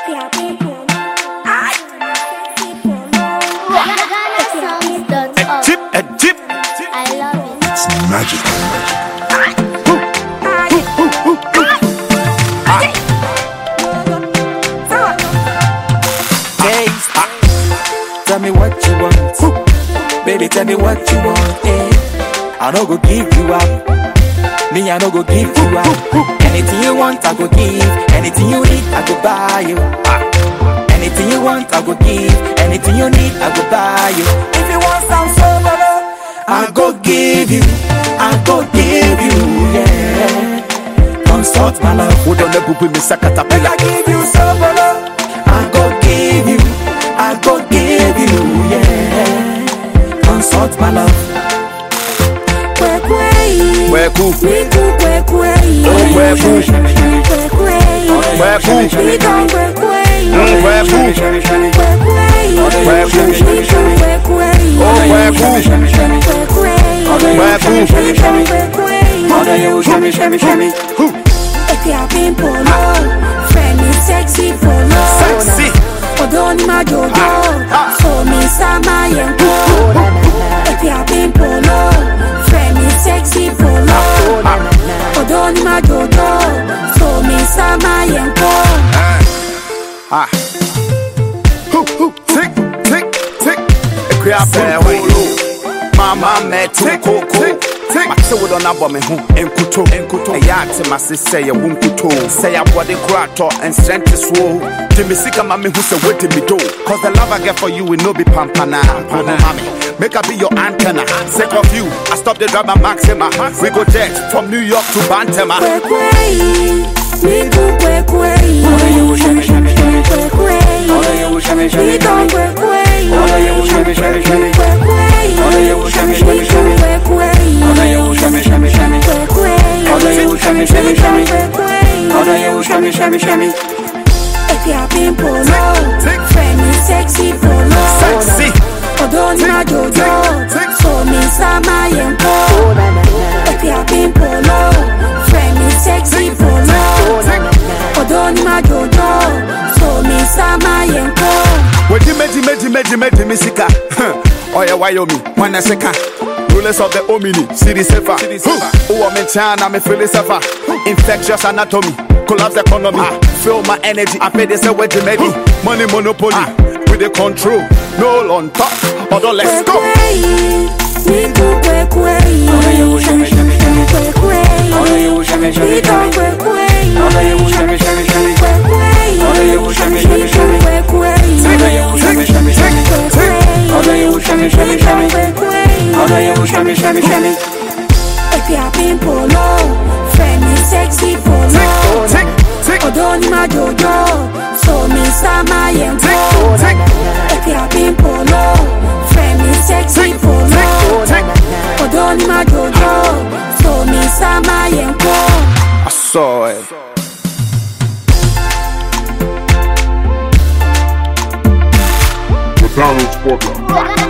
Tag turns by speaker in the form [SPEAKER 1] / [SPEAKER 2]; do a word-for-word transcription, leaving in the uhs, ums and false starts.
[SPEAKER 1] Tip, a tip.
[SPEAKER 2] I love it.
[SPEAKER 1] It's magical.
[SPEAKER 3] Tell me what you want, baby. Tell me what you want. Eh? I no go give you up. Me, I no go give you up. Anything you want, I go give. Anything you need, I go buy you. Anything you want, I go give. Anything you need, I go buy you. If you want some solo, I go give you. I go give you. Yeah. Consult my love.
[SPEAKER 1] Who don't let me say caterpillar?
[SPEAKER 3] I give you solo. I go give you. I go give you. Yeah. Consult my love.
[SPEAKER 1] Where cool?
[SPEAKER 2] We do quick way.
[SPEAKER 1] Where cool?
[SPEAKER 2] Quick way.
[SPEAKER 1] Where cool?
[SPEAKER 2] We don't quick way.
[SPEAKER 1] Where cool?
[SPEAKER 2] Quick way.
[SPEAKER 1] Where cool?
[SPEAKER 2] We do quick way.
[SPEAKER 1] Oh, where cool?
[SPEAKER 2] Quick way.
[SPEAKER 1] Where cool?
[SPEAKER 2] We don't quick way.
[SPEAKER 3] Mother, you shimmy, shimmy, shimmy.
[SPEAKER 2] If you're being polo, friend is sexy polo.
[SPEAKER 1] Sexy.
[SPEAKER 2] Odoni ma jojo, so me sama yenko. If you're being polo, friend is sexy polo. Odoni ma jojo, so me sama yenko.
[SPEAKER 1] Ah. Hoo, hoo. Tick, tick, tick. A crab polo. Mama me tick, tick, tick. My soul on a bomb and kuto and kuto. A yard to my sister, a womb kuto. Say I bought the crato and strength is woe. Jimmy Sika mammy who's a wait to me do. Cause the love I get for you will no be pampana. Mommy, make her be your antenna. Sick of you, I stop the drama maxima. We go jet from New York to Bantama.
[SPEAKER 2] Quick way, we do quick way. Quick way, we don't quick way. Quick way, we do quick way. If you're being polo, friend is sexy polo.
[SPEAKER 1] Sexy.
[SPEAKER 2] Odoni ma jojo, so me sama yenko. If you're being polo, friend is sexy polo. Odoni ma jojo, so me sama yenko.
[SPEAKER 1] When you made made made made me sika. Oh yeah, why you me? When I sika. Rulers of the Omini, city safer. Oh, I'm in China, I'm feeling safer. Infectious anatomy, collapse economy. Feel my energy, I pay this away to me. Money monopoly, with the control. No on top, although let's go.
[SPEAKER 2] We do quick way. Quick way. We don't quick way. Quick way. If you're being polo, friend is sexy polo. Odoni ma jojo, so me sama yenko. If you're being polo, friend is sexy polo. Odoni ma jojo, so me sama yenko.
[SPEAKER 1] I saw it.
[SPEAKER 4] McDonald's Porter.